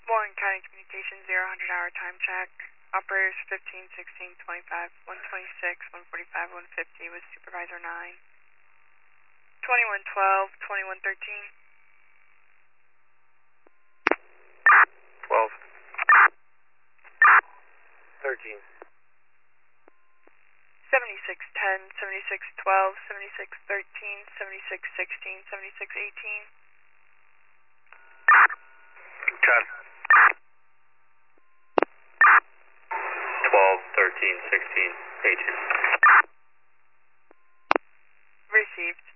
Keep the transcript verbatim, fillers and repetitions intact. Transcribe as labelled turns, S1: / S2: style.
S1: Warren County Communications, zero hundred hour time check. Operators fifteen, sixteen, twenty-five, one twenty-six, one forty-five, one fifty with Supervisor nine. twenty-one twelve, twenty-one thirteen.
S2: twelve. thirteen.
S1: seventy-six ten, seventy-six twelve, seventy-six thirteen, seventy-six sixteen, seventy-six eighteen.
S2: ten. twelve, thirteen, sixteen, eighteen.
S1: Received.